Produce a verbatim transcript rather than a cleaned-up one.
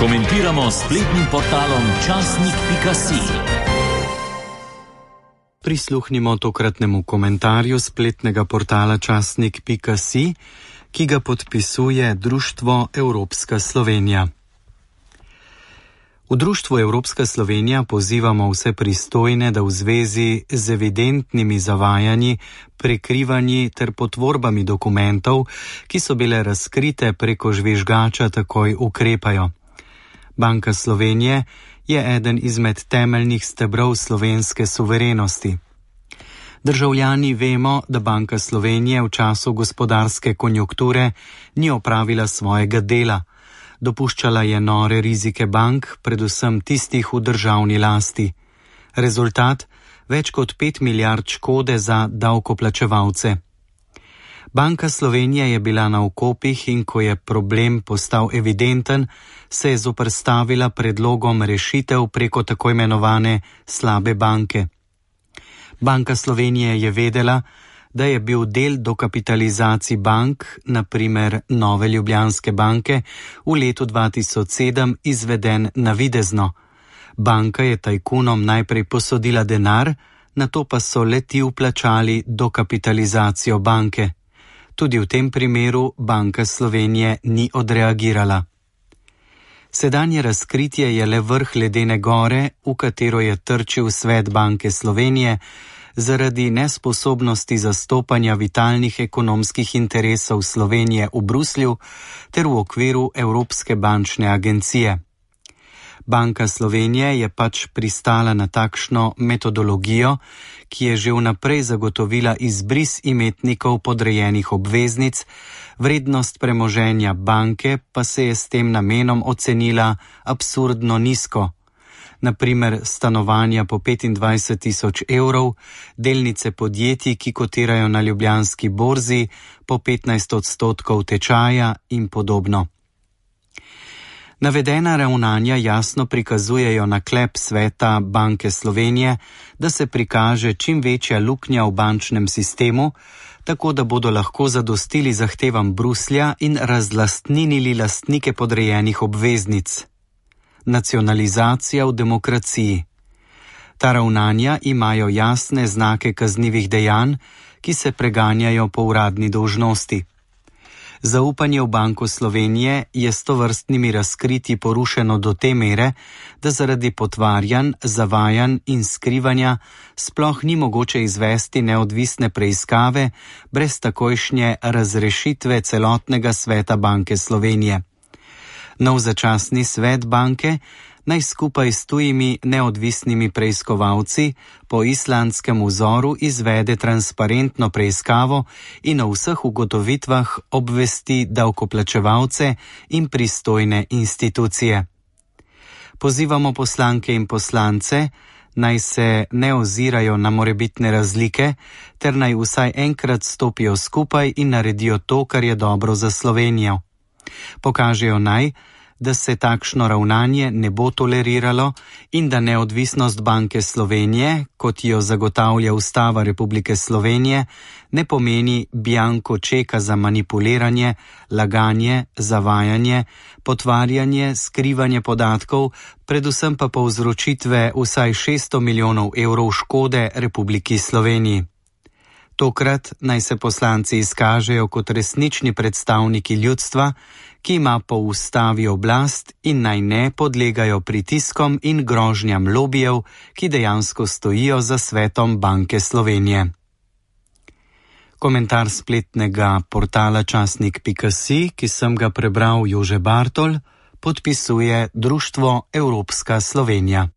Komentiramo s spletnim portalom časnik pika si. Prisluhnimo tokratnemu komentarju spletnega portala časnik pika si, ki ga podpisuje Društvo Evropska Slovenija. V Društvu Evropska Slovenija pozivamo vse pristojne, da v zvezi z evidentnimi zavajanji, prekrivanji ter potvorbami dokumentov, ki so bile razkrite preko žvižgača, takoj ukrepajo. Banka Slovenije je eden izmed temeljnih stebrov slovenske suverenosti. Državljani vemo, da Banka Slovenije v času gospodarske konjunkture ni opravila svojega dela. Dopuščala je nore rizike bank, predvsem tistih v državni lasti. Rezultat: več kot pet milijard škode za davkoplačevalce. Banka Slovenije je bila na okopih in ko je problem postal evidenten, se je zoperstavila predlogom rešitev preko tako imenovane slabe banke. Banka Slovenije je vedela, da je bil del dokapitalizacij bank, na primer Nove Ljubljanske banke, v letu dva tisoč sedem izveden navidezno. Banka je tajkunom najprej posodila denar, nato pa so le-ti vplačali dokapitalizacijo banke. Tudi v tem primeru Banka Slovenije ni odreagirala. Sedanje razkritje je le vrh ledene gore, v katero je trčil svet Banke Slovenije zaradi nesposobnosti zastopanja vitalnih ekonomskih interesov Slovenije v Bruslju ter v okviru Evropske bančne agencije. Banka Slovenije je pač pristala na takšno metodologijo, ki je že vnaprej zagotovila izbris imetnikov podrejenih obveznic, vrednost premoženja banke pa se je s tem namenom ocenila absurdno nizko. Na primer stanovanja po petindvajset tisoč evrov, delnice podjetij, ki kotirajo na Ljubljanski borzi, po petnajst odstotkov tečaja in podobno. Navedena ravnanja jasno prikazujejo naklep sveta Banke Slovenije, da se prikaže čim večja luknja v bančnem sistemu, tako da bodo lahko zadostili zahtevam Bruslja in razlastninili lastnike podrejenih obveznic. Nacionalizacija v demokraciji. Ta ravnanja imajo jasne znake kaznivih dejanj, ki se preganjajo po uradni dolžnosti. Zaupanje v Banko Slovenije je s tovrstnimi razkritji porušeno do te mere, da zaradi potvarjanj, zavajanj in skrivanja sploh ni mogoče izvesti neodvisne preiskave brez takojšnje razrešitve celotnega sveta Banke Slovenije. Nov začasni svet banke naj skupaj s tujimi neodvisnimi preiskovalci po islandskem vzoru izvede transparentno preiskavo in o vseh ugotovitvah obvesti davkoplačevalce in pristojne institucije. Pozivamo poslanke in poslance, naj se ne ozirajo na morebitne razlike, ter naj vsaj enkrat stopijo skupaj in naredijo to, kar je dobro za Slovenijo. Pokažejo naj, da se takšno ravnanje ne bo toleriralo in da neodvisnost Banke Slovenije, kot jo zagotavlja Ustava Republike Slovenije, ne pomeni bianko čeka za manipuliranje, laganje, zavajanje, potvarjanje, skrivanje podatkov, predvsem pa povzročitve vsaj šeststo milijonov evrov škode Republiki Sloveniji. Tokrat naj se poslanci izkažejo kot resnični predstavniki ljudstva, ki ima po ustavi oblast, in naj ne podlegajo pritiskom in grožnjam lobijev, ki dejansko stojijo za svetom Banke Slovenije. Komentar spletnega portala časnik pika si, ki sem ga prebral Jože Bartol, podpisuje Društvo Evropska Slovenija.